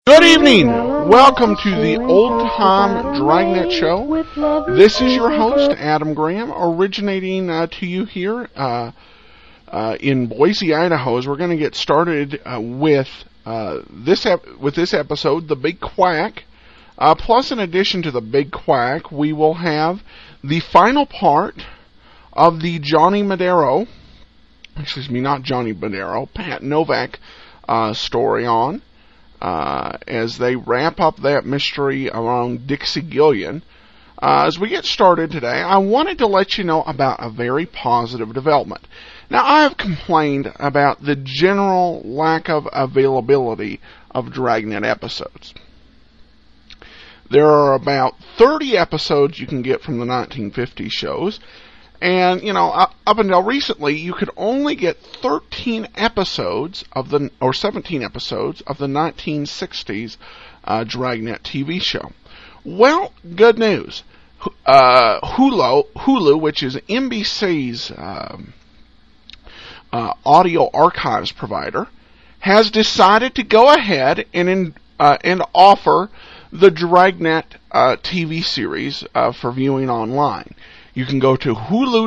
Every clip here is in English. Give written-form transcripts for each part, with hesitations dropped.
Good evening. Welcome to the Old Time Dragnet Show. This is your host, Adam Graham, originating to you here in Boise, Idaho. As we're going to get started with this episode, The Big Quack. Plus, in addition to The Big Quack, we will have the final part of the Johnny Madero, not Johnny Madero, Pat Novak story on. As they wrap up that mystery around Dixie Gillian. As we get started today, I wanted to let you know about a very positive development. Now, I have complained about the general lack of availability of Dragnet episodes. There are about 30 episodes you can get from the 1950 shows. And, up until recently, you could only get 13 episodes of 17 episodes of the 1960s Dragnet TV show. Well, good news. Hulu, which is NBC's audio archives provider, has decided to go ahead and offer the Dragnet TV series for viewing online. You can go to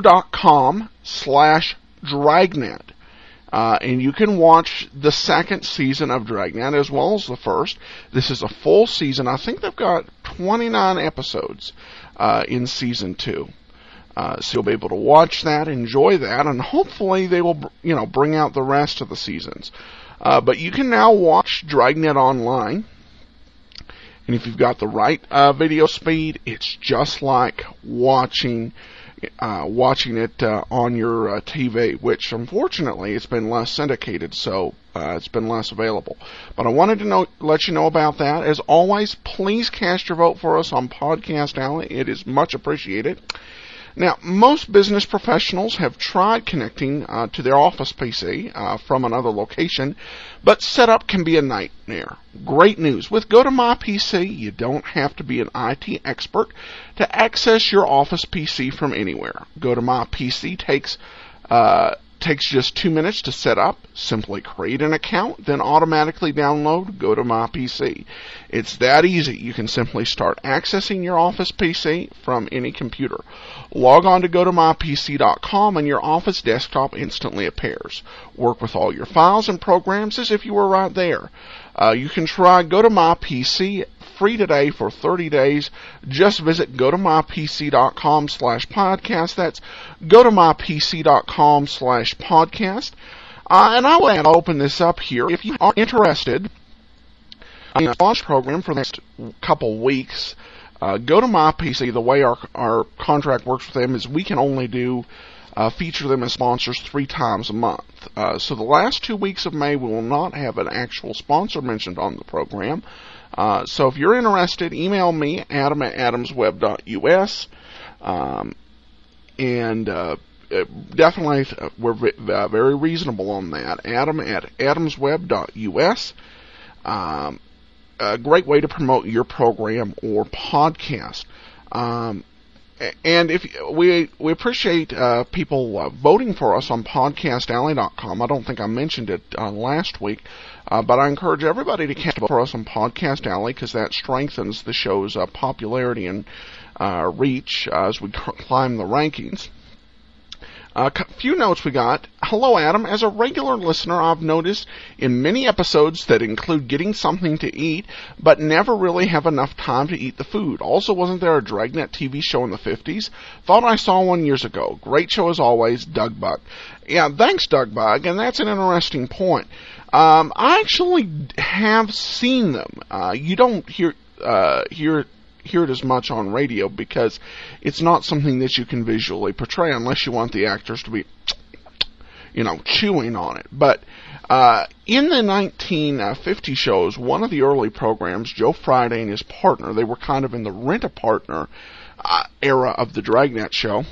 hulu.com/Dragnet, and you can watch the second season of Dragnet as well as the first. This is a full season. I think they've got 29 episodes in season 2. So you'll be able to watch that, enjoy that, and hopefully they will, bring out the rest of the seasons. But you can now watch Dragnet online. And if you've got the right video speed, it's just like watching it on your TV, which unfortunately it's been less syndicated, so it's been less available. But I wanted to let you know about that. As always, please cast your vote for us on Podcast Alley. It is much appreciated. Now, most business professionals have tried connecting to their office PC from another location, but setup can be a nightmare. Great news. With GoToMyPC, you don't have to be an IT expert to access your office PC from anywhere. GoToMyPC takes just 2 minutes to set up. Simply create an account, then automatically download GoToMyPC. It's that easy. You can simply start accessing your Office PC from any computer. Log on to GoToMyPC.com and your Office desktop instantly appears. Work with all your files and programs as if you were right there. You can try GoToMyPC free today for 30 days. Just visit GoToMyPC.com/podcast. That's GoToMyPC.com/podcast. And I will open this up here. If you are interested in a launch program for the next couple weeks, GoToMyPC, the way our contract works with them is we can only feature them as sponsors 3 times a month. So the last 2 weeks of May, we will not have an actual sponsor mentioned on the program. So if you're interested, email me, adam@adamsweb.us, and definitely we're very reasonable on that. adam@adamsweb.us. A great way to promote your program or podcast. And if we appreciate people voting for us on podcastalley.com. I don't think I mentioned it last week, but I encourage everybody to cast a vote for us on Podcast Alley because that strengthens the show's popularity and reach as we climb the rankings. A few notes we got. Hello, Adam. As a regular listener, I've noticed in many episodes that include getting something to eat, but never really have enough time to eat the food. Also, wasn't there a Dragnet TV show in the 50s? Thought I saw one years ago. Great show as always, Doug Bug. Yeah, thanks, Doug Bug, and that's an interesting point. I actually have seen them. You don't hear it as much on radio because it's not something that you can visually portray unless you want the actors to be, chewing on it. But in the 1950 shows, one of the early programs, Joe Friday and his partner, they were kind of in the Rent-A-Partner era of the Dragnet show.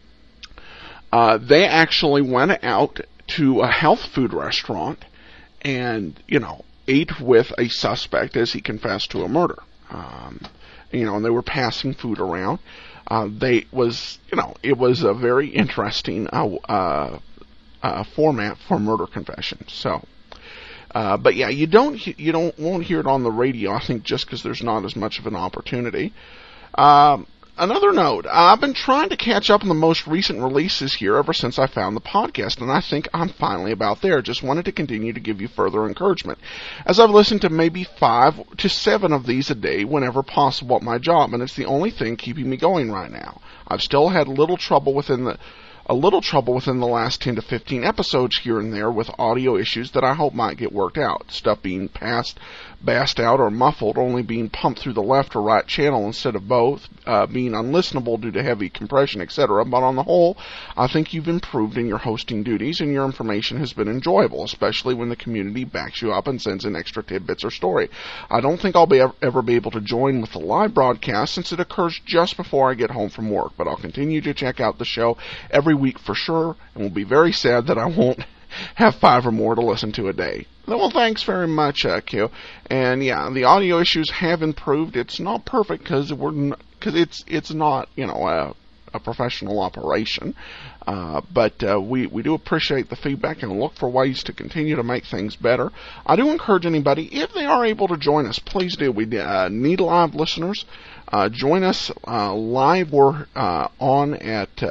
They actually went out to a health food restaurant and, ate with a suspect as he confessed to a murder. And they were passing food around. It was a very interesting format for murder confessions. So, But yeah, you won't hear it on the radio, I think, just because there's not as much of an opportunity. Another note, I've been trying to catch up on the most recent releases here ever since I found the podcast, and I think I'm finally about there. Just wanted to continue to give you further encouragement, as I've listened to maybe 5 to 7 of these a day whenever possible at my job, and it's the only thing keeping me going right now. I've still had a little trouble within the last 10 to 15 episodes here and there with audio issues that I hope might get worked out. Stuff being bassed out or muffled, only being pumped through the left or right channel instead of both, being unlistenable due to heavy compression, etc. But on the whole, I think you've improved in your hosting duties, and your information has been enjoyable, especially when the community backs you up and sends in extra tidbits or story. I don't think I'll ever be able to join with the live broadcast since it occurs just before I get home from work, but I'll continue to check out the show every week for sure, and will be very sad that I won't have 5 or more to listen to a day. Well, thanks very much, Q. And yeah, the audio issues have improved. It's not perfect because it's not, a professional operation. But we do appreciate the feedback and look for ways to continue to make things better. I do encourage anybody, if they are able to join us, please do. We need live listeners. Join us live. We're on at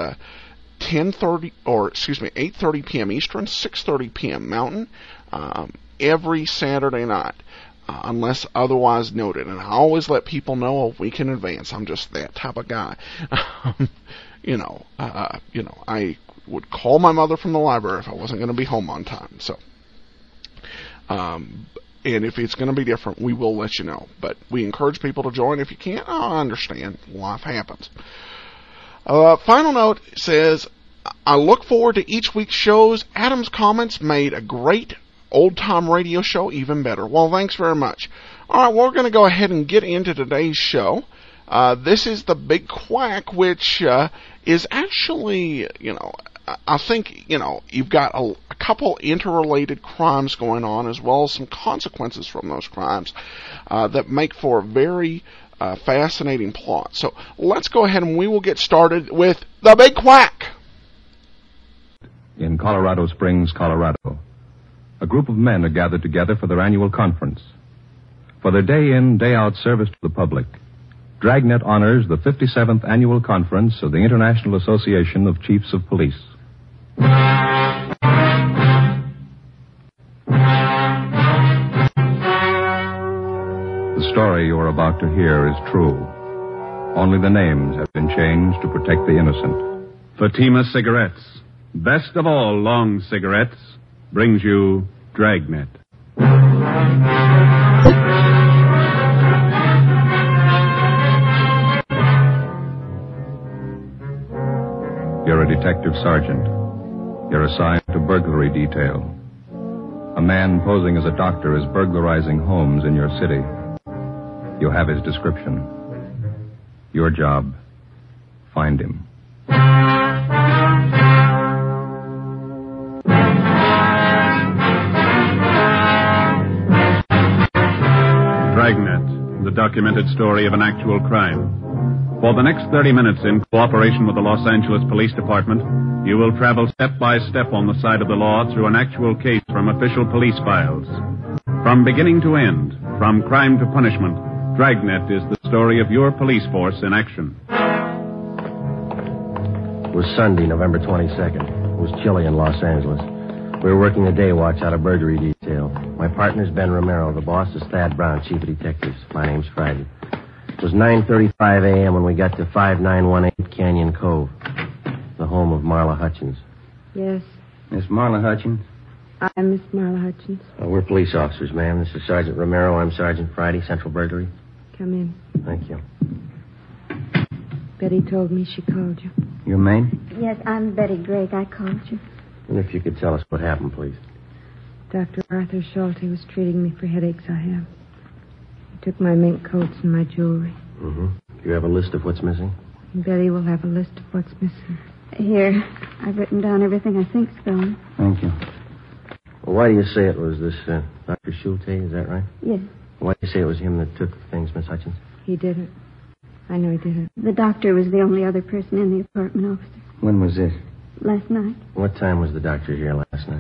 8:30 p.m. Eastern, 6:30 p.m. Mountain, every Saturday night, unless otherwise noted. And I always let people know a week in advance. I'm just that type of guy. I would call my mother from the library if I wasn't going to be home on time. So, and if it's going to be different, we will let you know. But we encourage people to join. If you can't, I understand. Life happens. Final note says, I look forward to each week's shows. Adam's comments made a great old-time radio show even better. Well, thanks very much. All right, we're going to go ahead and get into today's show. This is The Big Quack, which is actually, I think, you've got a couple interrelated crimes going on, as well as some consequences from those crimes that make for a very fascinating plot. So let's go ahead and we will get started with The Big Quack. In Colorado Springs, Colorado, a group of men are gathered together for their annual conference. For their day-in, day-out service to the public, Dragnet honors the 57th annual conference of the International Association of Chiefs of Police. The story you are about to hear is true. Only the names have been changed to protect the innocent. Fatima Cigarettes, best of all long cigarettes, brings you Dragnet. You're a detective sergeant. You're assigned to burglary detail. A man posing as a doctor is burglarizing homes in your city. You have his description. Your job, find him. Dragnet, the documented story of an actual crime. For the next 30 minutes, in cooperation with the Los Angeles Police Department, you will travel step by step on the side of the law through an actual case from official police files. From beginning to end, from crime to punishment, Dragnet is the story of your police force in action. It was Sunday, November 22nd. It was chilly in Los Angeles. We were working a day watch out of burglary detail. My partner's Ben Romero. The boss is Thad Brown, chief of detectives. My name's Friday. It was 9:35 a.m. when we got to 5918 Canyon Cove, the home of Marla Hutchins. Yes, Miss Marla Hutchins? I'm Miss Marla Hutchins. We're police officers, ma'am. This is Sergeant Romero. I'm Sergeant Friday, Central Burglary. Come in. Thank you. Betty told me she called you. Your name? Yes, I'm Betty Drake. I called you. And if you could tell us what happened, please. Dr. Arthur Schulte was treating me for headaches I have. He took my mink coats and my jewelry. Mm-hmm. Do you have a list of what's missing? And Betty will have a list of what's missing. Here, I've written down everything I think's gone. Thank you. Well, why do you say it was this Dr. Schulte? Is that right? Yes. Why do you say it was him that took things, Miss Hutchins? He didn't. I know he didn't. The doctor was the only other person in the apartment, officer. When was this? Last night. What time was the doctor here last night?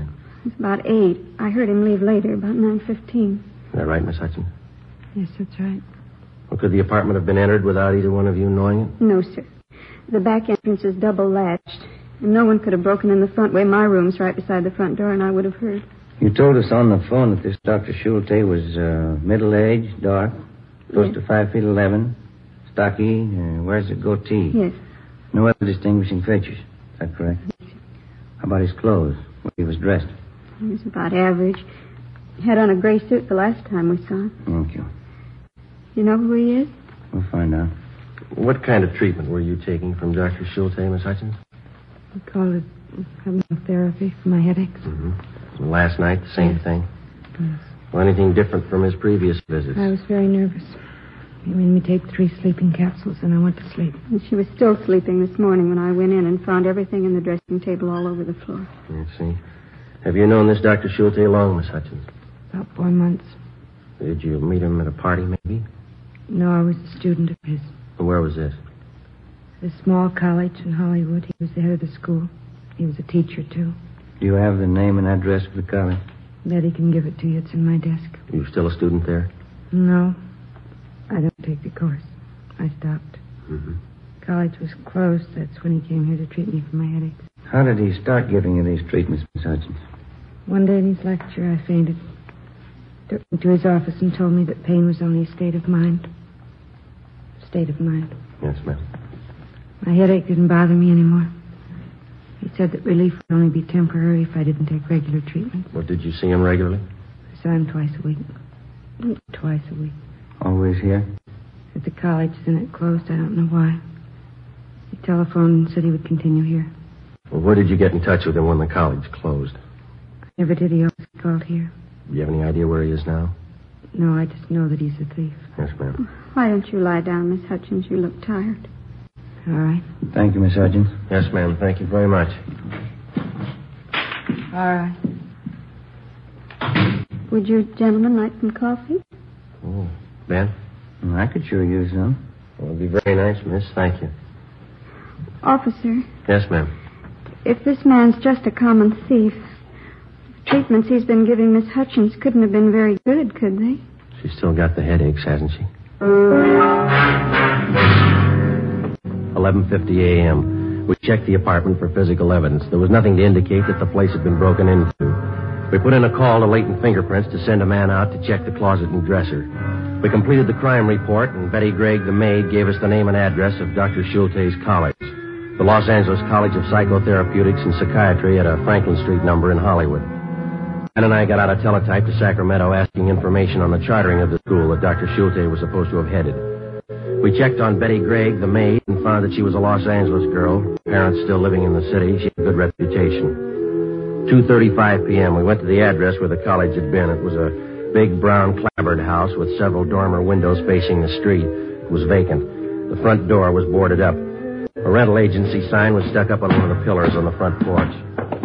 It's about 8. I heard him leave later, about 9:15. Is that right, Miss Hutchins? Yes, that's right. Well, could the apartment have been entered without either one of you knowing it? No, sir. The back entrance is double latched, and no one could have broken in the front way. My room's right beside the front door, and I would have heard. You told us on the phone that this Dr. Schulte was middle-aged, dark, close to 5'11", stocky, wears a goatee. Yes. No other distinguishing features. Is that correct? How about his clothes? What he was dressed? He was about average. He had on a gray suit the last time we saw him. Thank you. You know who he is? We'll find out. What kind of treatment were you taking from Dr. Schulte, Miss Hutchins? We call it hypnotherapy for my headaches. Mm-hmm. Last night, the same thing? Yes. Well, anything different from his previous visits? I was very nervous. He made me take 3 sleeping capsules, and I went to sleep. And she was still sleeping this morning when I went in and found everything in the dressing table all over the floor. I see. Have you known this Dr. Schulte long, Miss Hutchins? About 4 months. Did you meet him at a party, maybe? No, I was a student of his. And where was this? A small college in Hollywood. He was the head of the school. He was a teacher, too. Do you have the name and address of the college? Betty can give it to you. It's in my desk. You still a student there? No. I don't take the course. I stopped. Mm-hmm. College was closed. That's when he came here to treat me for my headaches. How did he start giving you these treatments, Miss Hutchins? One day in his lecture, I fainted. Took me to his office and told me that pain was only a state of mind. State of mind. Yes, ma'am. My headache didn't bother me anymore. He said that relief would only be temporary if I didn't take regular treatment. Well, did you see him regularly? I saw him twice a week. Twice a week. Always here? At the college, then it closed. I don't know why. He telephoned and said he would continue here. Well, where did you get in touch with him when the college closed? I never did. He always called here. Do you have any idea where he is now? No, I just know that he's a thief. Yes, ma'am. Why don't you lie down, Miss Hutchins? You look tired. All right. Thank you, Miss Hutchins. Yes, ma'am. Thank you very much. All right. Would you gentlemen like some coffee? Oh, Ben? I could sure use some. Well, it'd be very nice, miss. Thank you. Officer, Yes, ma'am. if this man's just a common thief, the treatments he's been giving Miss Hutchins couldn't have been very good, could they? She's still got the headaches, hasn't she? 11:50 a.m. We checked the apartment for physical evidence. There was nothing to indicate that the place had been broken into. We put in a call to Latent Fingerprints to send a man out to check the closet and dresser. We completed the crime report, and Betty Gregg, the maid, gave us the name and address of Dr. Schulte's college, the Los Angeles College of Psychotherapeutics and Psychiatry at a Franklin Street number in Hollywood. Ann and I got out a teletype to Sacramento asking information on the chartering of the school that Dr. Schulte was supposed to have headed. We checked on Betty Gregg, the maid, and found that she was a Los Angeles girl, parents still living in the city. She had a good reputation. 2:35 p.m., we went to the address where the college had been. It was a big brown clapboard house with several dormer windows facing the street. It was vacant. The front door was boarded up. A rental agency sign was stuck up on one of the pillars on the front porch.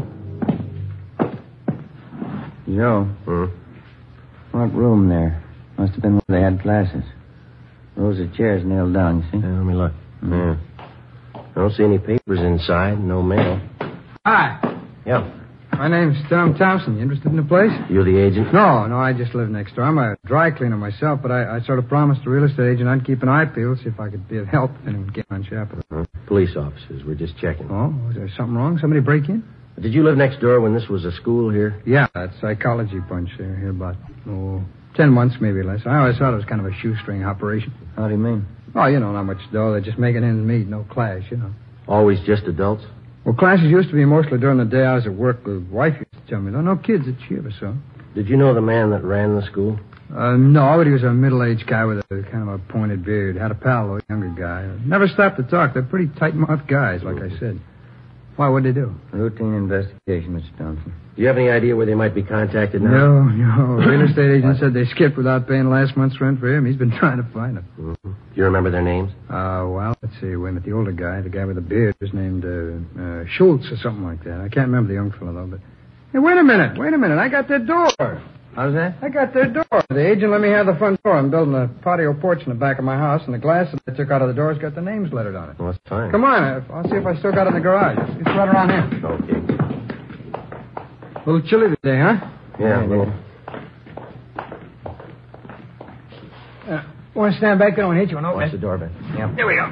Joe. What room there? Must have been where they had classes. Rows of chairs nailed down, you see? Let me look. Yeah. I don't see any papers inside. No mail. Hi. Yeah. My name's Tom Thompson. You interested in the place? You're the agent? No, I just live next door. I'm a dry cleaner myself, but I sort of promised the real estate agent I'd keep an eye peeled, see if I could be of help if anyone came on Chapel. Police officers. We're just checking. Oh, was there something wrong? Somebody break in? Did you live next door when this was a school here? Yeah, that psychology bunch there. Here about, 10 months, maybe less. I always thought it was kind of a shoestring operation. How do you mean? Oh, not much dough. They're just making ends meet. No class, Always just adults? Well, classes used to be mostly during the day I was at work. The wife used to tell me. No kids that she ever saw. Did you know the man that ran the school? No, but he was a middle-aged guy with a kind of a pointed beard. Had a pal, a younger guy. Never stopped to talk. They're pretty tight-mouthed guys, like I said. Why, what'd they do? Routine investigation, Mr. Thompson. Do you have any idea where they might be contacted now? No. Real estate agent said they skipped without paying last month's rent for him. He's been trying to find them. Mm-hmm. Do you remember their names? Well, let's see. Wait a minute. The older guy, the guy with the beard, was named Schultz or something like that. I can't remember the young fellow, though, but... Hey, wait a minute. I got their door. How's that? I got their door. The agent let me have the front door. I'm building a patio porch in the back of my house, and the glass that I took out of the door's got the names lettered on it. Well, that's fine. Come on. I'll see if I still got it in the garage. It's right around here. Okay. A little chilly today, huh? Yeah, a little. Want to stand back there? I want to hit you. Watch the door, Ben. Yep. Here we go.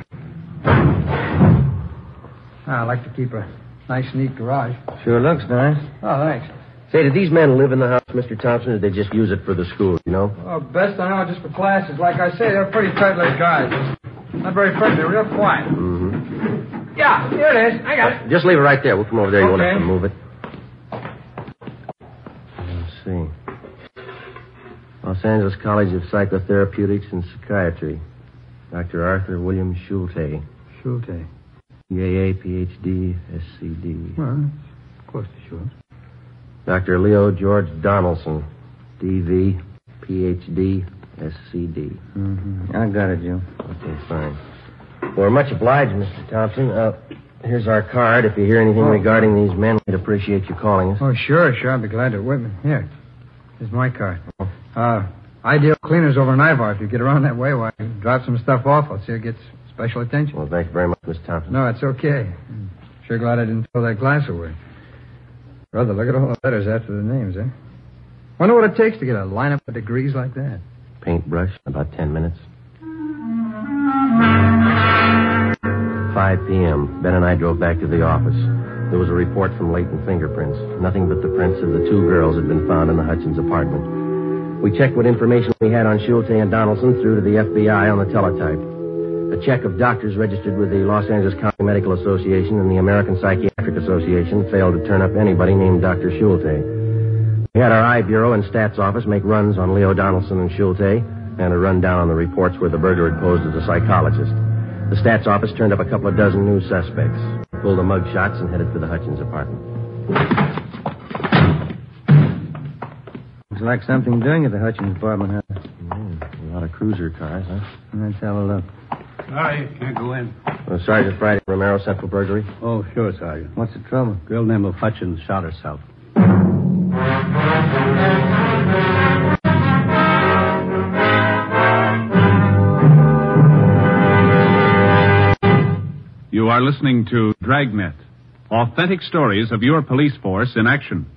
I like to keep a nice, neat garage. Sure looks nice. Oh, thanks. Say, did these men live in the house, Mr. Thompson, or did they just use it for the school, you know? Oh, best I know, just for classes. Like I say, they're pretty tight-lipped guys. Not very friendly. They're real quiet. Mm-hmm. Yeah, here it is. I got it. Just leave it right there. We'll come over there. You won't have to move it. Let's see. Los Angeles College of Psychotherapeutics and Psychiatry. Dr. Arthur William Schulte. Schulte. EAA, PhD, SCD. Well, that's close to sure. Dr. Leo George Donaldson. DV, PhD, SCD. Mm-hmm. I got it, Joe. Okay, fine. Well, we're much obliged, Mr. Thompson. Here's our card. If you hear anything regarding these men, we'd appreciate you calling us. Oh, sure. I'll be glad to. Wait a minute. Here. Here's my card. Ideal Cleaners over in Ivar. If you get around that way, why, drop some stuff off. I'll see it gets special attention. Well, thank you very much, Mr. Thompson. No, it's okay. I'm sure glad I didn't throw that glass away. Brother, look at all the letters after the names, eh? Wonder what it takes to get a lineup of degrees like that. Paintbrush, about 10 minutes. 5 p.m. Ben and I drove back to the office. There was a report from latent fingerprints. Nothing but the prints of the 2 girls had been found in the Hutchins apartment. We checked what information we had on Schulte and Donaldson through to the FBI on the teletype. A check of doctors registered with the Los Angeles County Medical Association and the American Psychiatric Association failed to turn up anybody named Dr. Schulte. We had our I Bureau and Stats Office make runs on Leo Donaldson and Schulte and a rundown on the reports where the burglar had posed as a psychologist. The Stats Office turned up a couple of dozen new suspects, pulled the mug shots, and headed for the Hutchins apartment. Looks like something doing at the Hutchins apartment, huh? A lot of cruiser cars, huh? Let's have a look. You can't go in. Sergeant Friday Romero, Central Burglary. Oh, sure, Sergeant. What's the trouble? Girl named Hutchins shot herself. You are listening to Dragnet, authentic stories of your police force in action.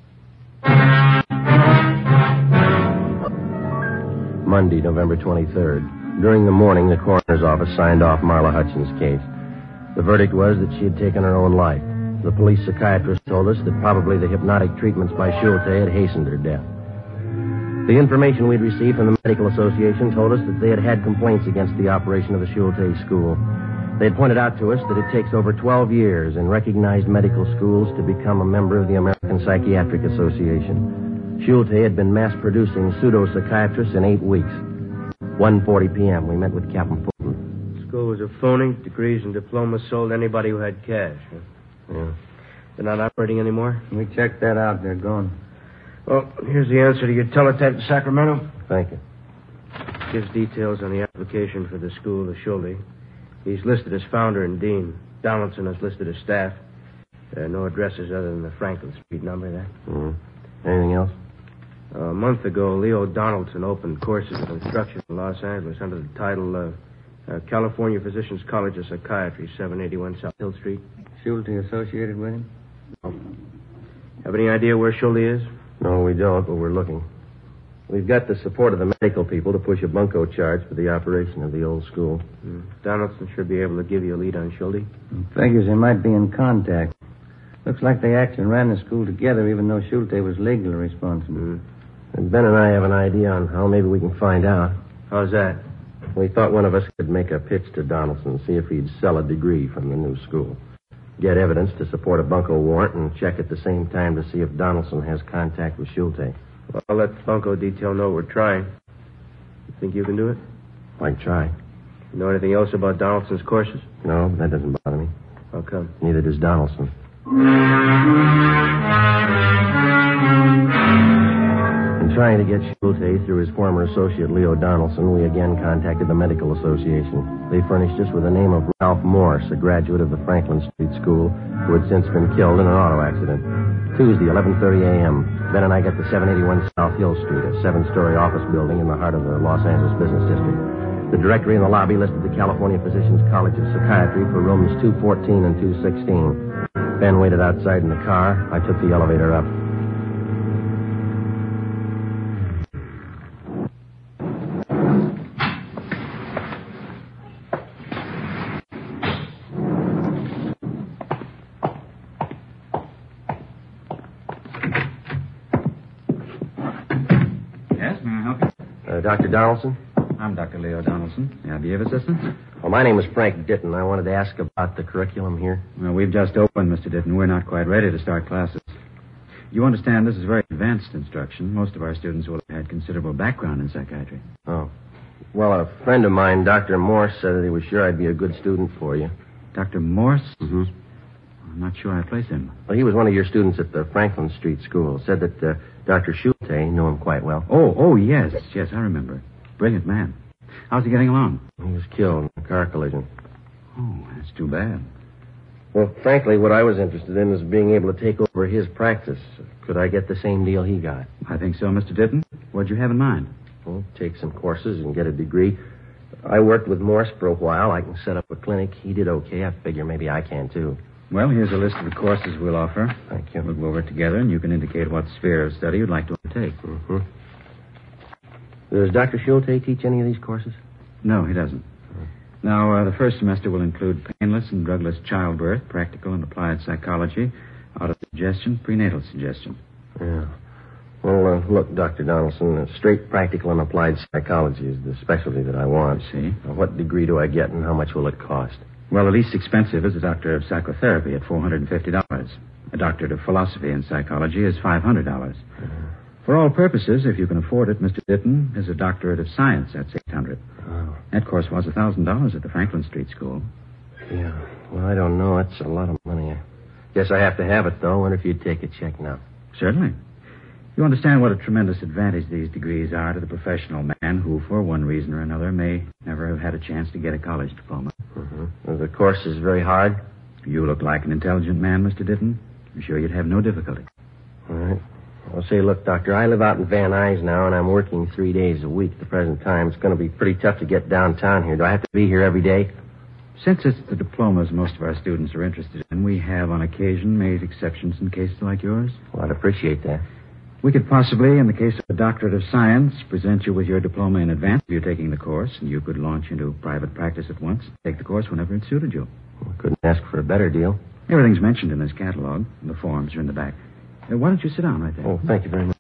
Monday, November 23rd. During the morning, the coroner's office signed off Marla Hutchins' case. The verdict was that she had taken her own life. The police psychiatrist told us that probably the hypnotic treatments by Schulte had hastened her death. The information we'd received from the Medical Association told us that they had had complaints against the operation of the Schulte school. They had pointed out to us that it takes over 12 years in recognized medical schools to become a member of the American Psychiatric Association. Schulte had been mass-producing pseudo-psychiatrists in 8 weeks. 1:40 p.m., we met with Captain Fulton. The school was a phony. Degrees and diplomas sold anybody who had cash. Yeah. They're not operating anymore? We checked that out. They're gone. Well, here's the answer to your teletype in Sacramento. Thank you. Gives details on the application for the school to Schulte. He's listed as founder and dean. Donaldson is listed as staff. There are no addresses other than the Franklin Street number there. Mm-hmm. Anything else? A month ago, Leo Donaldson opened courses of instruction in Los Angeles under the title California Physicians College of Psychiatry, 781 South Hill Street. Schulte associated with him? Have any idea where Schulte is? No, we don't, but we're looking. We've got the support of the medical people to push a bunco charge for the operation of the old school. Donaldson should be able to give you a lead on Schulte. Figures they might be in contact. Looks like they actually ran the school together, even though Schulte was legally responsible. And Ben and I have an idea on how maybe we can find out. How's that? We thought one of us could make a pitch to Donaldson, see if he'd sell a degree from the new school. Get evidence to support a bunco warrant and check at the same time to see if Donaldson has contact with Schulte. Well, I'll let the bunco detail know we're trying. You think you can do it? I can try. You know anything else about Donaldson's courses? No, that doesn't bother me. How come? Neither does Donaldson. In trying to get Schulte through his former associate Leo Donaldson, we again contacted the Medical Association. They furnished us with the name of Ralph Morse, a graduate of the Franklin Street School, who had since been killed in an auto accident. Tuesday, 11:30 a.m., Ben and I got to 781 South Hill Street, a 7-story office building in the heart of the Los Angeles business district. The directory in the lobby listed the California Physicians College of Psychiatry for rooms 214 and 216. Ben waited outside in the car. I took the elevator up. Dr. Donaldson? I'm Dr. Leo Donaldson. May I be of assistance? Well, my name is Frank Ditton. I wanted to ask about the curriculum here. Well, we've just opened, Mr. Ditton. We're not quite ready to start classes. You understand this is very advanced instruction. Most of our students will have had considerable background in psychiatry. Oh. Well, a friend of mine, Dr. Morse, said that he was sure I'd be a good student for you. Dr. Morse? Mm-hmm. I'm not sure I place him. Well, he was one of your students at the Franklin Street School. Said that Dr. Schulte knew him quite well. Oh, yes, I remember. Brilliant man. How's he getting along? He was killed in a car collision. Oh, that's too bad. Well, frankly, what I was interested in is being able to take over his practice. Could I get the same deal he got? I think so, Mr. Ditton. What'd you have in mind? Well, take some courses and get a degree. I worked with Morse for a while. I can set up a clinic. He did okay. I figure maybe I can, too. Well, here's a list of the courses we'll offer. Thank you. We'll go over it together, and you can indicate what sphere of study you'd like to undertake. Mm-hmm. Does Dr. Schulte teach any of these courses? No, he doesn't. Now, the first semester will include painless and drugless childbirth, practical and applied psychology, autosuggestion, prenatal suggestion. Yeah. Well, look, Dr. Donaldson, straight practical and applied psychology is the specialty that I want. I see. Now, what degree do I get, and how much will it cost? Well, the least expensive is a doctor of psychotherapy at $450. A doctorate of philosophy and psychology is $500. Mm-hmm. For all purposes, if you can afford it, Mr. Ditton, is a doctorate of science at $600. Oh. That course was $1,000 at the Franklin Street School. Yeah. Well, I don't know. That's a lot of money. I guess I have to have it, though. I wonder if you'd take a check now. Certainly. You understand what a tremendous advantage these degrees are to the professional man who, for one reason or another, may never have had a chance to get a college diploma. Mm-hmm. Well, the course is very hard? You look like an intelligent man, Mr. Ditton. I'm sure you'd have no difficulty. All right. Well, say, look, Doctor, I live out in Van Nuys now, and I'm working 3 days a week at the present time. It's going to be pretty tough to get downtown here. Do I have to be here every day? Since it's the diplomas most of our students are interested in, we have, on occasion, made exceptions in cases like yours. Well, I'd appreciate that. We could possibly, in the case of a doctorate of science, present you with your diploma in advance of you taking the course, and you could launch into private practice at once, take the course whenever it suited you. Well, couldn't ask for a better deal. Everything's mentioned in this catalog. The forms are in the back. Why don't you sit down right there? Oh, thank you very much.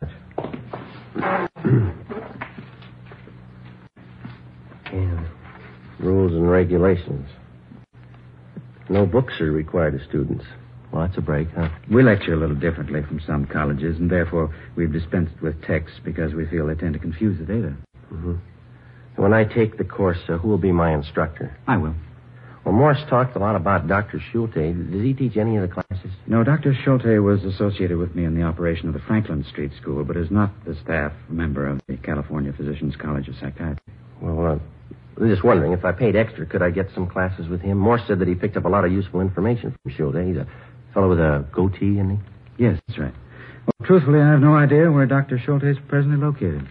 Yeah. Rules and regulations. No books are required of students. Well, that's a break, huh? We lecture a little differently from some colleges, and therefore we've dispensed with texts because we feel they tend to confuse the data. Mm-hmm. When I take the course, who will be my instructor? I will. Well, Morse talked a lot about Dr. Schulte. Does he teach any of the classes? No, Dr. Schulte was associated with me in the operation of the Franklin Street School, but is not the staff member of the California Physicians College of Psychiatry. Well, I'm just wondering, if I paid extra, could I get some classes with him? Morse said that he picked up a lot of useful information from Schulte. He's a fellow with a goatee, isn't he? Yes, that's right. Well, truthfully, I have no idea where Dr. Schulte is presently located.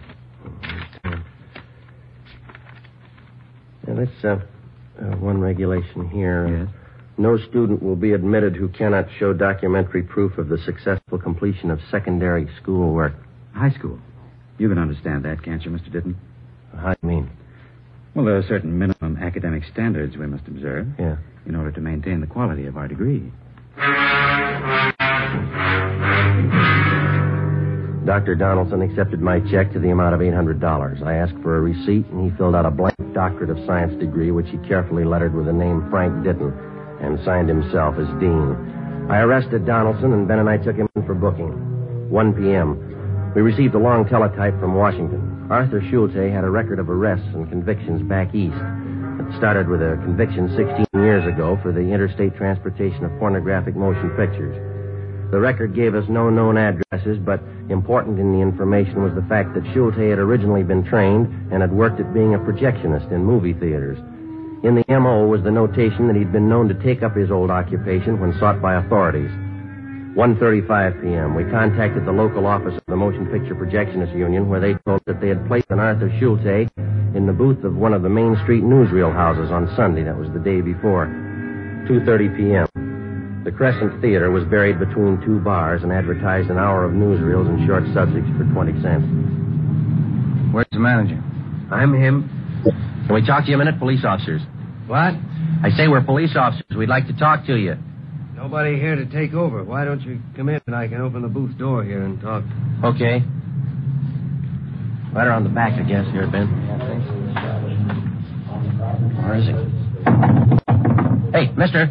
Now, let's, one regulation here. Yes? No student will be admitted who cannot show documentary proof of the successful completion of secondary school work. High school. You can understand that, can't you, Mr. Ditton? How do you mean? Well, there are certain minimum academic standards we must observe. Yeah. In order to maintain the quality of our degree. Dr. Donaldson accepted my check to the amount of $800. I asked for a receipt, and he filled out a blank doctorate of science degree, which he carefully lettered with the name Frank Ditton, and signed himself as dean. I arrested Donaldson, and Ben and I took him in for booking. 1 p.m. We received a long teletype from Washington. Arthur Schulte had a record of arrests and convictions back east. It started with a conviction 16 years ago for the interstate transportation of pornographic motion pictures. The record gave us no known addresses, but important in the information was the fact that Schulte had originally been trained and had worked at being a projectionist in movie theaters. In the M.O. was the notation that he'd been known to take up his old occupation when sought by authorities. 1:35 p.m., we contacted the local office of the Motion Picture Projectionists Union, where they told us that they had placed an Arthur Schulte in the booth of one of the Main Street newsreel houses on Sunday. That was the day before. 2:30 p.m. The Crescent Theater was buried between two bars and advertised an hour of newsreels and short subjects for 20 cents. Where's the manager? I'm him. Can we talk to you a minute, police officers? What? I say we're police officers. We'd like to talk to you. Nobody here to take over. Why don't you come in and I can open the booth door here and talk? Okay. Right around the back, I guess. Here, Ben. Where is he? Hey, mister.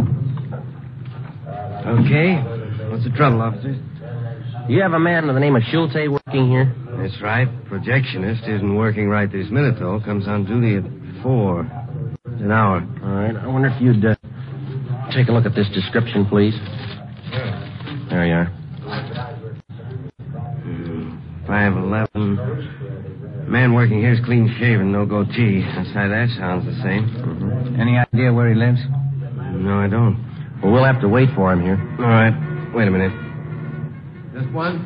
Okay. What's the trouble, officers? You have a man by the name of Schulte working here? That's right. Projectionist isn't working right this minute, though. Comes on duty at 4. It's an hour. All right. I wonder if you'd take a look at this description, please. Sure. There you are. 5'11". Man working here is clean shaven, no goatee. Outside that sounds the same. Mm-hmm. Any idea where he lives? No, I don't. Well, we'll have to wait for him here. All right. Wait a minute. This one?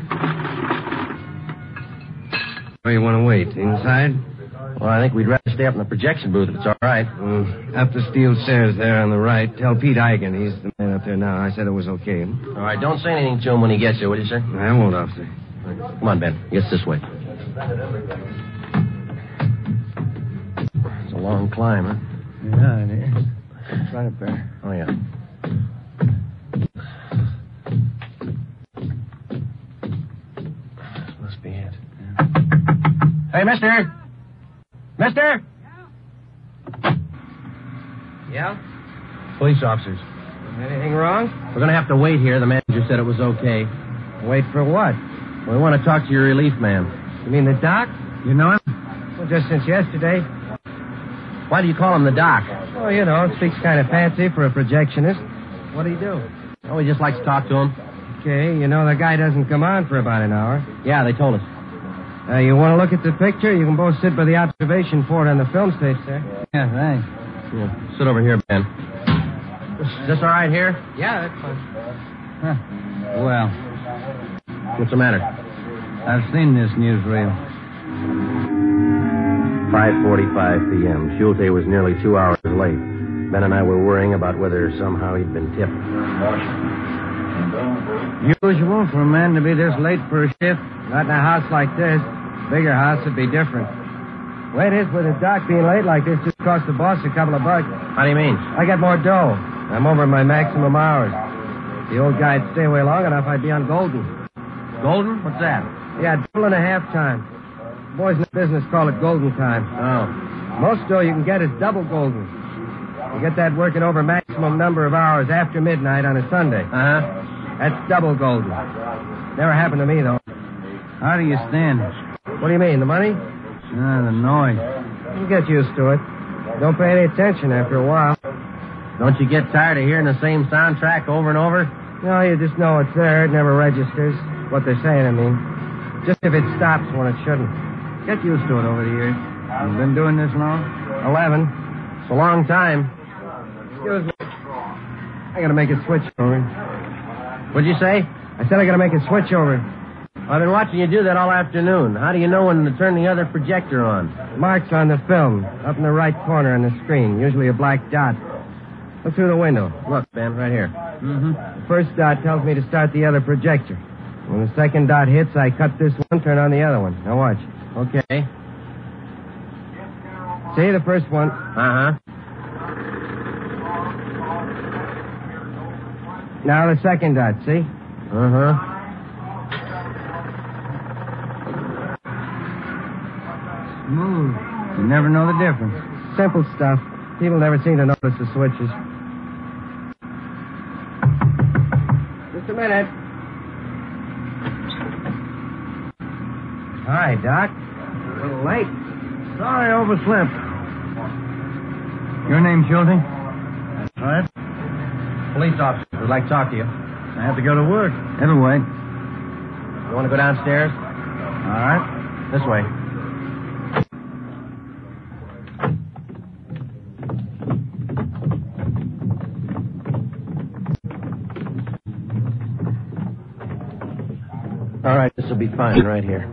Where you want to wait? Inside? Well, I think we'd rather stay up in the projection booth if it's all right. Up the steel stairs there on the right. Tell Pete Eichen. He's the man up there now. I said it was okay. All right. Don't say anything to him when he gets here, will you, sir? I won't, officer. Come on, Ben. It's this way. It's a long climb, huh? Yeah, it is. It's right up there. Oh, yeah. This must be it. Yeah. Hey, mister! Mister! Yeah? Police officers. Anything wrong? We're going to have to wait here. The manager said it was okay. Wait for what? We want to talk to your relief man. You mean the doc? You know him? Well, just since yesterday. Why do you call him the doc? Oh, you know, speaks kind of fancy for a projectionist. What do you do? Oh, he just likes to talk to him. Okay, you know the guy doesn't come on for about an hour. Yeah, they told us. You want to look at the picture? You can both sit by the observation port on the film stage, sir. Yeah, thanks. Yeah, sit over here, Ben. Is this all right here? Yeah, that's fine. Huh. Well, What's the matter? I've seen this newsreel. 5:45 p.m. Schulte was nearly 2 hours late. Ben and I were worrying about whether somehow he'd been tipped. Usual for a man to be this late for a shift. Not in a house like this. Bigger house would be different. Way it is with a doc being late like this just cost the boss a couple of bucks. How do you mean? I got more dough. I'm over my maximum hours. If the old guy'd stay away long enough, I'd be on Golden. Golden? What's that? Yeah, double and a half time. Boys in the business call it Golden time. Oh. Most dough you can get is double Golden. You get that working over maximum number of hours after midnight on a Sunday. Uh-huh. That's double Golden. Never happened to me, though. How do you stand? What do you mean, the money? The noise. You get used to it. Don't pay any attention after a while. Don't you get tired of hearing the same soundtrack over and over? No, you just know it's there. It never registers. What they're saying, I mean. Just if it stops when it shouldn't. Get used to it over the years. You've been doing this long? 11. It's a long time. Excuse me. I gotta make a switch over. What'd you say? I said I gotta make a switch over. I've been watching you do that all afternoon. How do you know when to turn the other projector on? Marks on the film, up in the right corner on the screen. Usually a black dot. Look through the window. Look, Ben, right here. Mm-hmm. The first dot tells me to start the other projector. When the second dot hits, I cut this one, turn on the other one. Now watch. Okay. See the first one? Uh-huh. Now the second dot, see? Uh-huh. Smooth. You never know the difference. Simple stuff. People never seem to notice the switches. Just a minute. Hi, Doc. A little late. Sorry, overslept. Your name, Schulte? That's right. Police officer would like to talk to you. I have to go to work. It'll wait. You want to go downstairs? All right. This way. All right, this will be fine right here.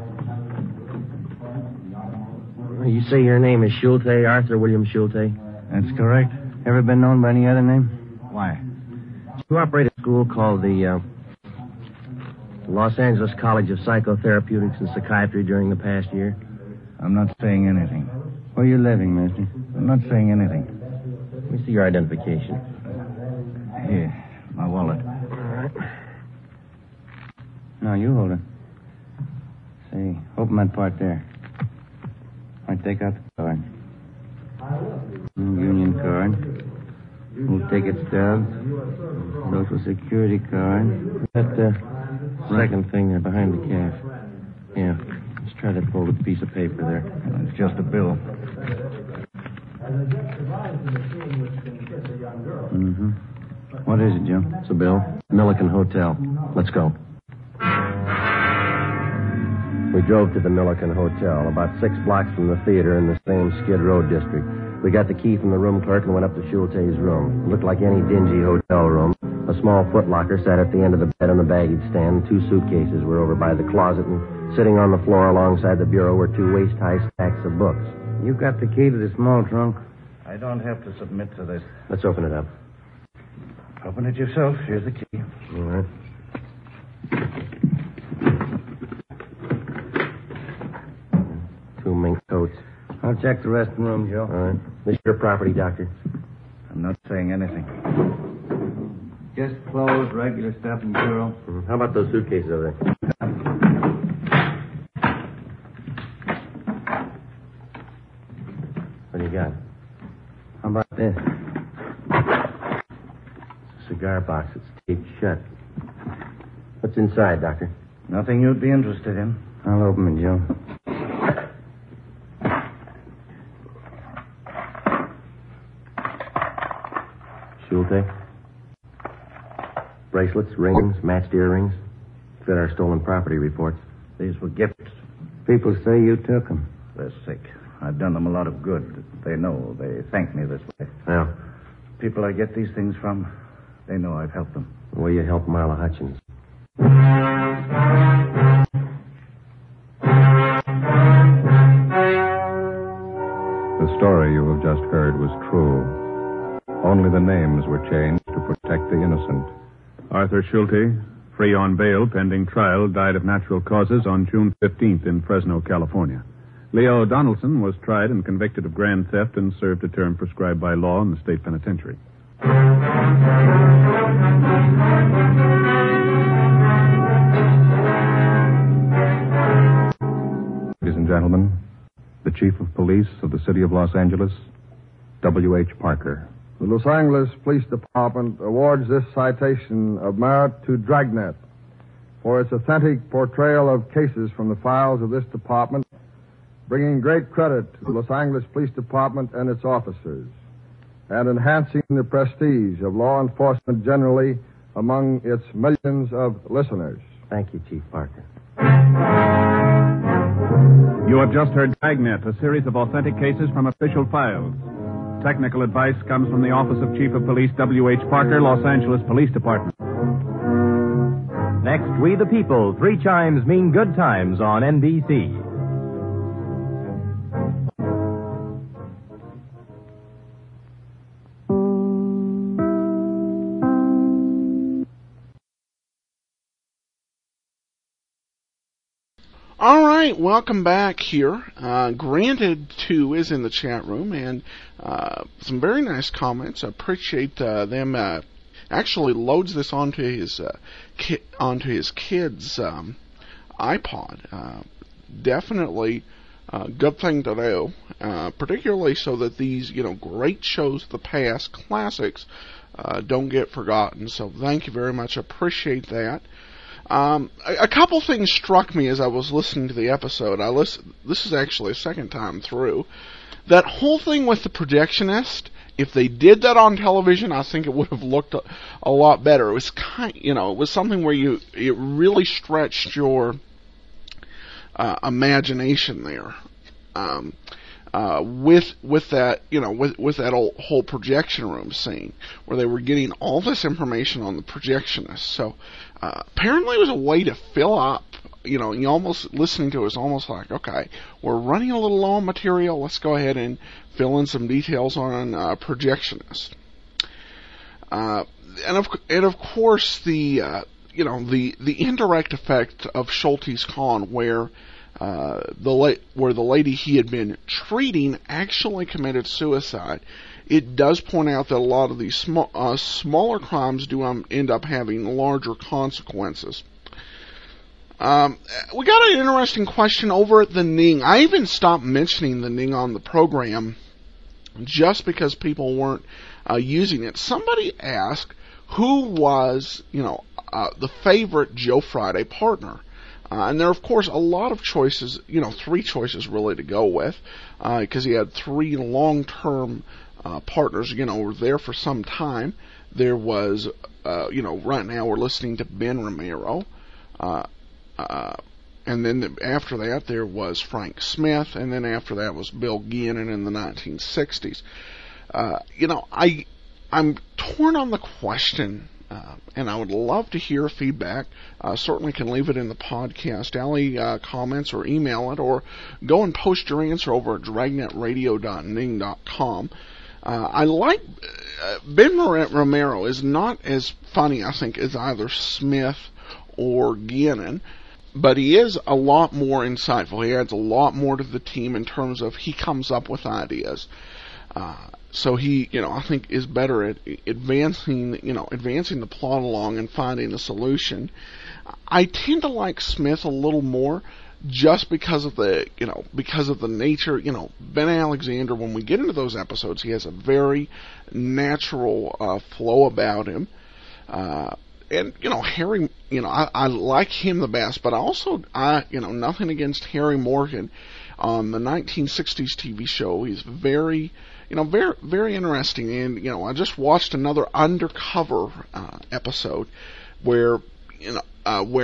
You say your name is Schulte, Arthur William Schulte? That's correct. Ever been known by any other name? Why? You operate a school called the Los Angeles College of Psychotherapeutics and Psychiatry during the past year? I'm not saying anything. Where are you living, mister? I'm not saying anything. Let me see your identification. Here, my wallet. All right. No, you hold it. Say, open that part there. All right, take out the card. Union card. We'll take its stubs. Social Security card. That second thing there behind the cash. Yeah. Let's try that folded piece of paper there. It's just a bill. Mm-hmm. What is it, Jim? It's a bill. Milliken Hotel. Let's go. We drove to the Milliken Hotel, about 6 blocks from the theater in the same Skid Row district. We got the key from the room clerk and went up to Schulte's room. It looked like any dingy hotel room. A small footlocker sat at the end of the bed on the baggage stand. 2 suitcases were over by the closet, and sitting on the floor alongside the bureau were 2 waist-high stacks of books. You got the key to the small trunk? I don't have to submit to this. Let's open it up. Open it yourself. Here's the key. All right. Two mink coats. I'll check the rest of the room, Joe. All right. This is your property, Doctor. I'm not saying anything. Just clothes, regular stuff in the bureau. Mm-hmm. How about those suitcases over there? What do you got? How about this? Cigar box. It's taped shut. What's inside, Doctor? Nothing you'd be interested in. I'll open it, Joe. Schulte? Bracelets, rings, matched earrings. Fit our stolen property reports. These were gifts. People say you took them. They're sick. I've done them a lot of good. They know. They thank me this way. Yeah. People I get these things from, they know I've helped them. The way you helped Marla Hutchins. The story you have just heard was true. Only the names were changed to protect the innocent. Arthur Schulte, free on bail pending trial, died of natural causes on June 15th in Fresno, California. Leo Donaldson was tried and convicted of grand theft and served a term prescribed by law in the state penitentiary. Ladies and gentlemen, the Chief of Police of the City of Los Angeles, W.H. Parker. The Los Angeles Police Department awards this citation of merit to Dragnet for its authentic portrayal of cases from the files of this department, bringing great credit to the Los Angeles Police Department and its officers, and enhancing the prestige of law enforcement generally among its millions of listeners. Thank you, Chief Parker. You have just heard Dragnet, a series of authentic cases from official files. Technical advice comes from the Office of Chief of Police W.H. Parker, Los Angeles Police Department. Next, We the People. 3 chimes mean good times on NBC. All right, welcome back here. Granted 2 is in the chat room, and some very nice comments. I appreciate them. Actually, loads this onto his kid's iPod. Definitely a good thing to do, particularly so that these great shows of the past, classics, don't get forgotten. So thank you very much. I appreciate that. A couple things struck me as I was listening to the episode. This is actually a second time through. That whole thing with the projectionist, if they did that on television, I think it would have looked a lot better. It was it was something where it really stretched your imagination there. With that, with that whole projection room scene where they were getting all this information on the projectionist. So apparently it was a way to fill up. You almost listening to it was almost like, okay, we're running a little low on material. Let's go ahead and fill in some details on projectionist. And of course the indirect effect of Schulte's con, where the lady he had been treating actually committed suicide. It does point out that a lot of these smaller crimes do end up having larger consequences. We got an interesting question over at the Ning. I even stopped mentioning the Ning on the program just because people weren't using it. Somebody asked who was, the favorite Joe Friday partner. And there are, of course, a lot of choices, 3 choices really to go with, because he had 3 long-term partners, were there for some time. There was, right now we're listening to Ben Romero. And then after that, there was Frank Smith, and then after that was Bill Guinan in the 1960s. I'm torn on the question, and I would love to hear feedback. Certainly can leave it in the podcast alley comments or email it, or go and post your answer over at dragnetradio.ning.com. I like Ben Romero is not as funny, I think, as either Smith or Guinan, but he is a lot more insightful. He adds a lot more to the team in terms of he comes up with ideas. So he, I think is better at advancing the plot along and finding a solution. I tend to like Smith a little more just because of the nature, Ben Alexander, when we get into those episodes, he has a very natural flow about him. And, Harry, I like him the best, but also, nothing against Harry Morgan on the 1960s TV show. He's very, very, very interesting. And, I just watched another Undercover episode where, in the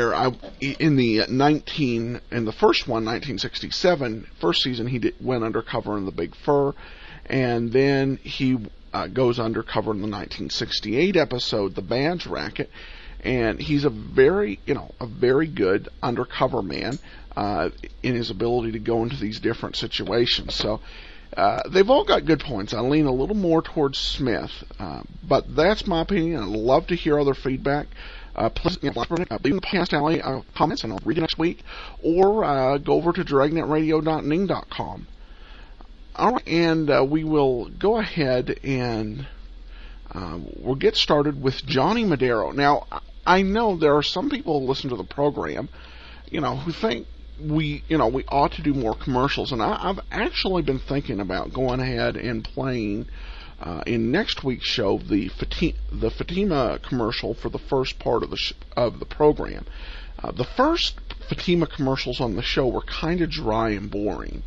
first one, 1967, first season, he went undercover in The Big Fur, and then he goes undercover in the 1968 episode, The Badge Racket, and he's a very good undercover man in his ability to go into these different situations. So they've all got good points. I lean a little more towards Smith, but that's my opinion. I'd love to hear other feedback. Please leave in the podcast alley comments, and I'll read it next week, or go over to dragnetradio.ning.com. All right, and we will go ahead and we'll get started with Johnny Madero. Now, I know there are some people who listen to the program, who think we ought to do more commercials, and I've actually been thinking about going ahead and playing in next week's show the Fatima commercial for the first part of the program. The first Fatima commercials on the show were kind of dry and boring.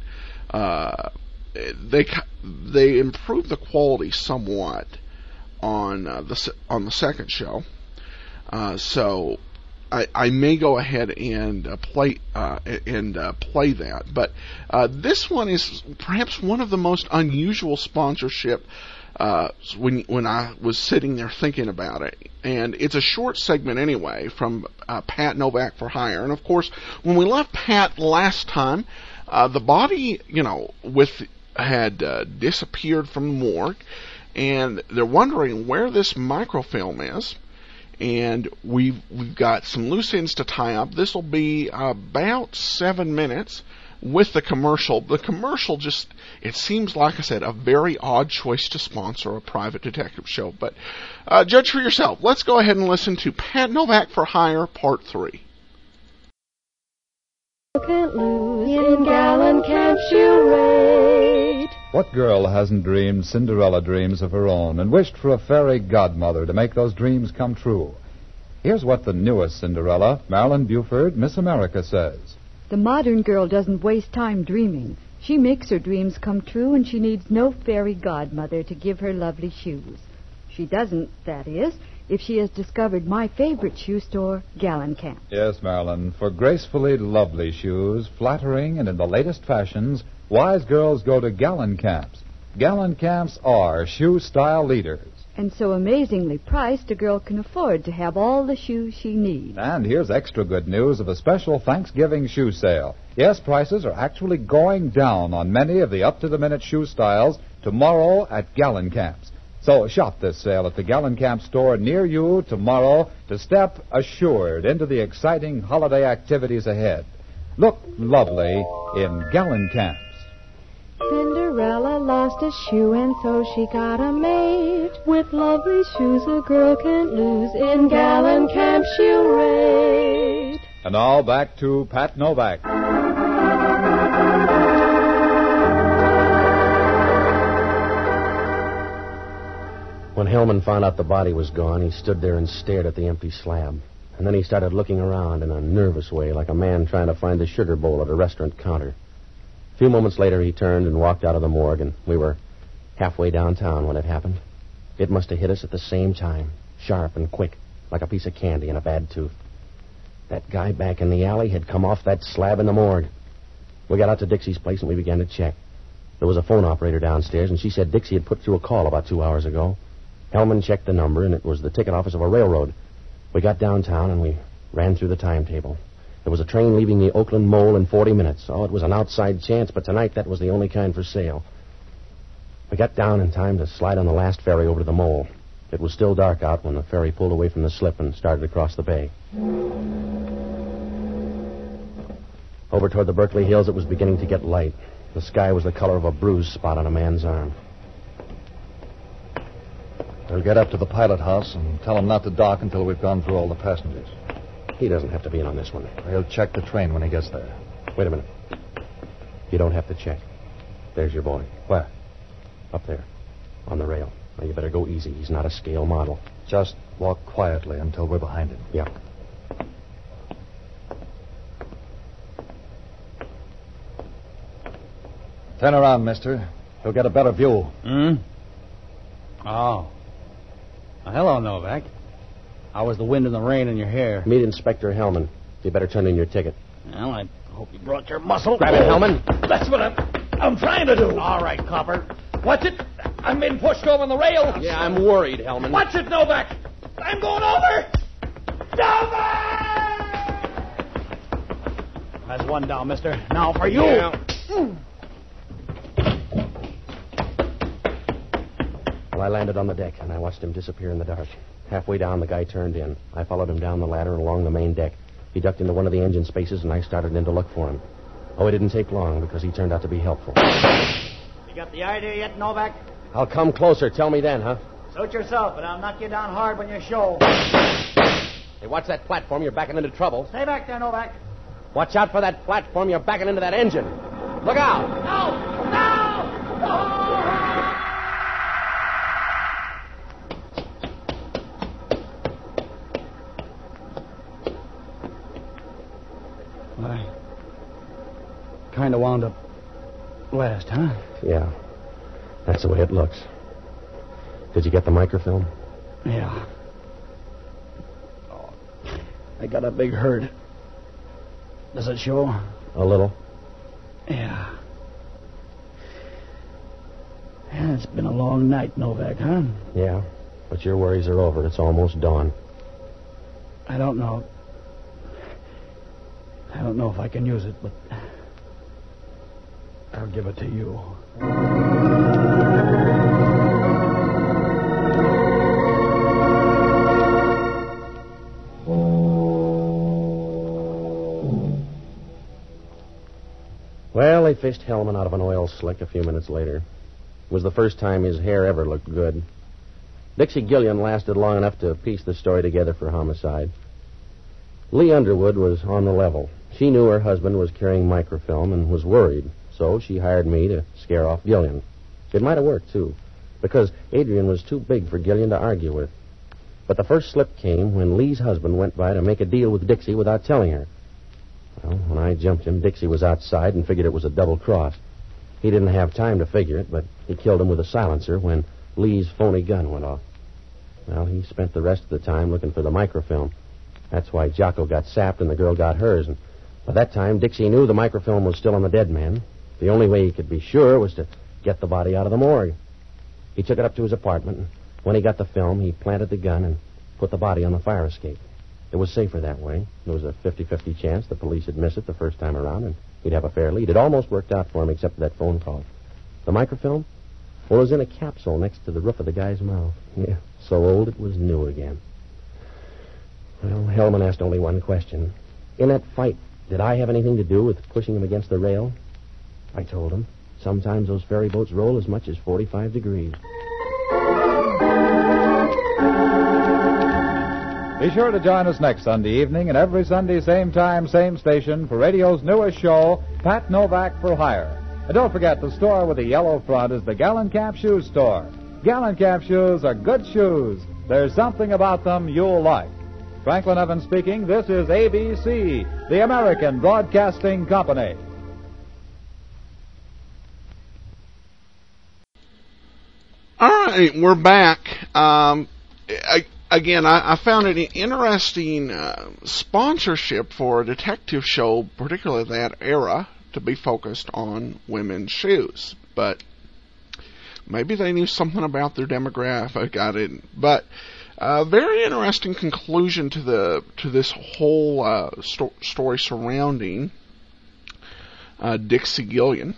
They improved the quality somewhat on the second show, so I may go ahead and play that. But this one is perhaps one of the most unusual sponsorship when I was sitting there thinking about it. And it's a short segment anyway from Pat Novak for Hire. And of course, when we left Pat last time, the body, had disappeared from the morgue, and they're wondering where this microfilm is. And we've got some loose ends to tie up. This will be about 7 minutes with the commercial. The commercial it seems, like I said, a very odd choice to sponsor a private detective show. But judge for yourself. Let's go ahead and listen to Pat Novak for Hire, Part 3. Can't lose in Gallon Camp charade. What girl hasn't dreamed Cinderella dreams of her own and wished for a fairy godmother to make those dreams come true? Here's what the newest Cinderella, Marilyn Buford, Miss America, says. The modern girl doesn't waste time dreaming. She makes her dreams come true, and she needs no fairy godmother to give her lovely shoes. She doesn't, that is, if she has discovered my favorite shoe store, Gallencamp. Yes, Marilyn, for gracefully lovely shoes, flattering and in the latest fashions, wise girls go to Gallencamps. Gallencamps are shoe-style leaders. And so amazingly priced, a girl can afford to have all the shoes she needs. And here's extra good news of a special Thanksgiving shoe sale. Yes, prices are actually going down on many of the up-to-the-minute shoe styles tomorrow at Gallencamps. So shop this sale at the Gallencamp store near you tomorrow to step assured into the exciting holiday activities ahead. Look lovely in Gallencamps. Cinderella lost a shoe, and so she got a maid. With lovely shoes a girl can't lose in Gallencamp charade. And now back to Pat Novak. When Hellman found out the body was gone, he stood there and stared at the empty slab. And then he started looking around in a nervous way, like a man trying to find the sugar bowl at a restaurant counter. A few moments later, he turned and walked out of the morgue, and we were halfway downtown when it happened. It must have hit us at the same time, sharp and quick, like a piece of candy in a bad tooth. That guy back in the alley had come off that slab in the morgue. We got out to Dixie's place, and we began to check. There was a phone operator downstairs, and she said Dixie had put through a call about 2 hours ago. Hellman checked the number, and it was the ticket office of a railroad. We got downtown, and we ran through the timetable. There was a train leaving the Oakland Mole in 40 minutes. Oh, it was an outside chance, but tonight that was the only kind for sale. We got down in time to slide on the last ferry over to the Mole. It was still dark out when the ferry pulled away from the slip and started across the bay. Over toward the Berkeley Hills, it was beginning to get light. The sky was the color of a bruise spot on a man's arm. We'll get up to the pilot house and tell him not to dock until we've gone through all the passengers. He doesn't have to be in on this one. He'll check the train when he gets there. Wait a minute. You don't have to check. There's your boy. Where? Up there. On the rail. Now, you better go easy. He's not a scale model. Just walk quietly until we're behind him. Yeah. Turn around, mister. You'll get a better view. Oh. Well, hello, Novak. How was the wind and the rain in your hair? Meet Inspector Hellman. You better turn in your ticket. Well, I hope you brought your muscle. Grab it, Hellman. That's what I'm trying to do. All right, copper. What's it? I'm being pushed over the rail. Yeah, I'm worried, Hellman. What's it, Novak? I'm going over. Novak! That's one down, mister. Now for you. Yeah. Well, I landed on the deck, and I watched him disappear in the dark. Halfway down, the guy turned in. I followed him down the ladder and along the main deck. He ducked into one of the engine spaces, and I started in to look for him. Oh, it didn't take long, because he turned out to be helpful. You got the idea yet, Novak? I'll come closer. Tell me then, huh? Suit yourself, but I'll knock you down hard when you show. Hey, watch that platform. You're backing into trouble. Stay back there, Novak. Watch out for that platform. You're backing into that engine. Look out. No! No! No! I kind of wound up last, huh? Yeah. That's the way it looks. Did you get the microfilm? Yeah. Oh, I got a big hurt. Does it show? A little. Yeah. Yeah, it's been a long night, Novak, huh? Yeah. But your worries are over. It's almost dawn. I don't know. I don't know if I can use it, but I'll give it to you. Well, they fished Hellman out of an oil slick a few minutes later. It was the first time his hair ever looked good. Dixie Gillian lasted long enough to piece the story together for homicide. Lee Underwood was on the level. She knew her husband was carrying microfilm and was worried, so she hired me to scare off Gillian. It might have worked, too, because Adrian was too big for Gillian to argue with. But the first slip came when Lee's husband went by to make a deal with Dixie without telling her. Well, when I jumped him, Dixie was outside and figured it was a double cross. He didn't have time to figure it, but he killed him with a silencer when Lee's phony gun went off. Well, he spent the rest of the time looking for the microfilm. That's why Jocko got sapped and the girl got hers. And by that time, Dixie knew the microfilm was still on the dead man. The only way he could be sure was to get the body out of the morgue. He took it up to his apartment, and when he got the film, he planted the gun and put the body on the fire escape. It was safer that way. There was a 50-50 chance the police would miss it the first time around, and he'd have a fair lead. It almost worked out for him, except for that phone call. The microfilm? Well, it was in a capsule next to the roof of the guy's mouth. Yeah, so old it was new again. Well, Hellman asked only one question. In that fight, did I have anything to do with pushing him against the rail? I told him. Sometimes those ferry boats roll as much as 45 degrees. Be sure to join us next Sunday evening and every Sunday, same time, same station, for radio's newest show, Pat Novak for Hire. And don't forget, the store with the yellow front is the Gallencamp Shoe Store. Gallencamp shoes are good shoes. There's something about them you'll like. Franklin Evans speaking. This is ABC, the American Broadcasting Company. All right, we're back. I found it an interesting sponsorship for a detective show, particularly that era, to be focused on women's shoes. But maybe they knew something about their demographic. I didn't. But very interesting conclusion to this whole story surrounding Dixie Gillian.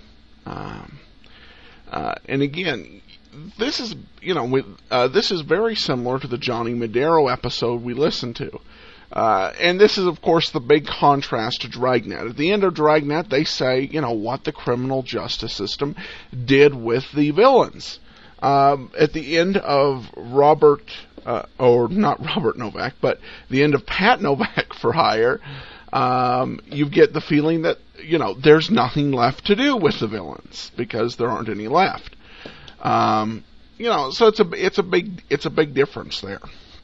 And again, this is this is very similar to the Johnny Madero episode we listened to. And this is, of course, the big contrast to Dragnet. At the end of Dragnet, they say, what the criminal justice system did with the villains. At the end of not Robert Novak, but the end of Pat Novak for Hire, you get the feeling that, there's nothing left to do with the villains because there aren't any left. So it's a big difference there.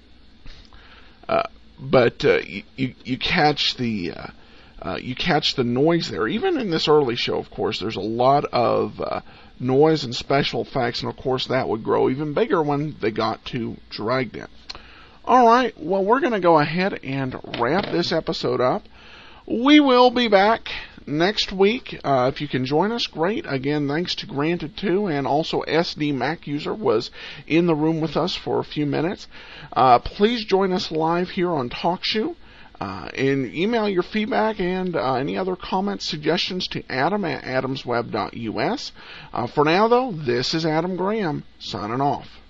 But you catch the noise there. Even in this early show, of course, there's a lot of noise and special effects, and of course that would grow even bigger when they got to Dragnet. All right, well, we're going to go ahead and wrap this episode up. We will be back next week. If you can join us, great. Again, thanks to Granted2, and also SD Mac User was in the room with us for a few minutes. Please join us live here on TalkShoe. And email your feedback and any other comments, suggestions to Adam at adamsweb.us. For now, though, this is Adam Graham signing off.